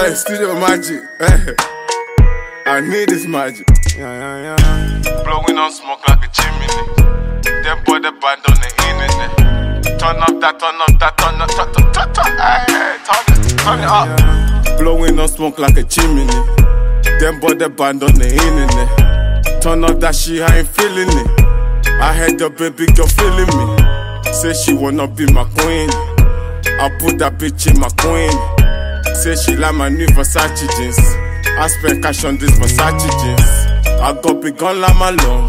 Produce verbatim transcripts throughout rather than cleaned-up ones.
Hey, studio magic. Hey, I need this magic. Yeah, yeah, yeah. Blowing on smoke like a chimney. Them boy the band on the internet. Turn up that, turn up that, turn up, turn, turn, turn, turn, hey, turn it, turn it up. Blowing on smoke like a chimney. Them boy the band on the internet. Turn up that shit, I ain't feeling it. I had the baby girl feeling me. Say she wanna be my queen. I put that bitch in my queen. Say she like my new Versace jeans. I spend cash on this Versace jeans. I got big gun like my loan.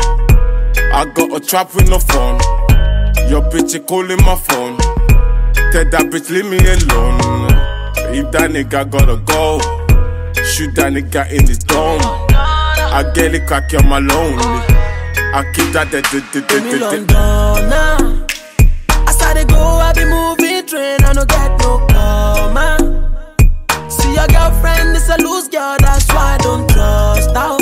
I got a trap with no phone. Your bitch is calling my phone. Tell that bitch leave me alone. If that nigga gotta go, shoot that nigga in his dome. I get it cocky on my lonely. I keep that dead, dead, dead, dead, dead, dead. As I dey go, I be moving train. I no get no karma. See your girlfriend is a loose girl, that's why I don't trust her.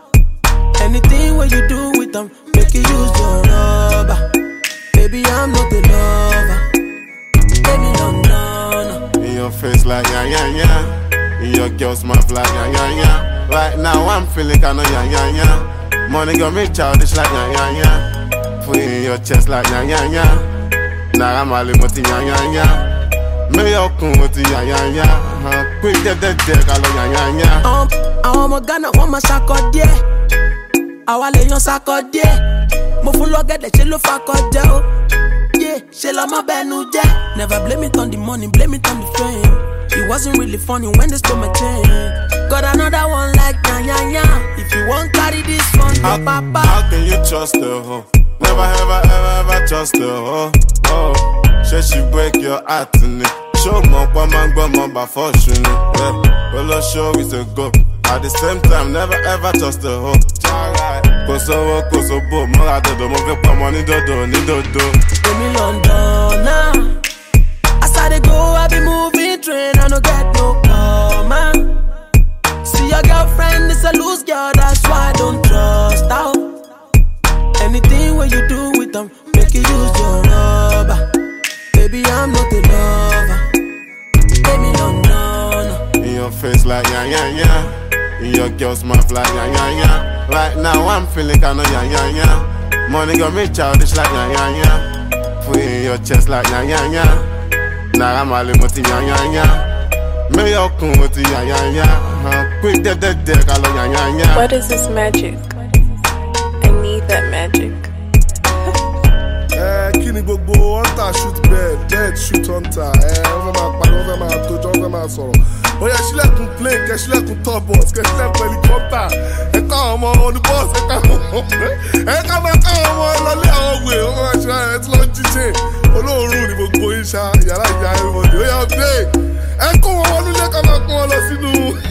Anything what you do with them, make you use your rubber. Baby, I'm not a lover. Baby, no, no, no. In your face like yeah, yeah, yeah. In your girl smile like yeah, yeah, yeah. Right now I'm feeling kinda yeah, yeah, yeah. Money got me childish like yeah, yeah, yeah. Put it in your chest like yeah, yeah, yeah. Nah, I'm all moti yeah, yeah, yeah. Me yo kun moti yeah, yeah, yeah. Quick dead, dead, dead, kalo yeah, yeah, yeah. Um, I want my Ghana, want my shako die. I want lay on shako die. Mo full of get the chelo fako die. Yeah, shela my benu die. Never blame it on the money, blame it on the fame. It wasn't really funny when they stole my chain. Got another one like yeah, yeah, yeah. If you won't carry this one, how, papa. How can you trust her, huh? Never, ever, ever, ever trust her, huh? Oh, she she break your heart in it. Show my woman, woman by fortune. Yeah, well, I'll show is a go. At the same time, never ever trust her, huh? Cause I cause I boom, I don't know if I'm money, do do, need do do. Give me London now. As I dey go, I be moving train. I no get no karma. See your girlfriend is a loose girl, that's why I don't trust her. Anything what you do with them, make you use your rubber. Baby, I'm not a lover. Baby, no, no, no. In your face like yeah, yeah, yeah. In your girl smile like yeah, yeah, yeah. Right now I'm feeling kinda yeah, yeah, yeah. Money got me childish like yeah, yeah, yeah. Put it in your chest like yeah, yeah, yeah. Nah, I'm all moti yeah, yeah, yeah. Me yo kun moti yeah, yeah, yeah. Quick dead, dead, dead, kalo yeah, yeah, yeah. What is this magic? I need that magic. Eh, kini gbogbo hunter shoot bird, bird shoot hunter. Eh, wọ́n fẹ́ máa parí, wọ́n fẹ́ máa tójọ́, wọ́n fẹ́ máa sọ̀rọ̀. Ó yẹ sílẹ̀kùn plane, kẹ́ sílẹ̀kùn top boss, kẹ́ sílẹ̀kùn helicopter. Ẹ ká àwọn ọmọ on the bus, ẹ ká àwọn ọmọ ẹ ká máa ká àwọn ọmọ lọlé àwọn òwe, wọ́n máa ṣe ẹ tí lọ́ọ́ jíjẹ. Olóòórùn ni gbogbo yín ṣá, yàrá ìyá everybody. Ó yà gbé ẹ kó wọn wọnú ilé ká máa kó wọn lọ sínú.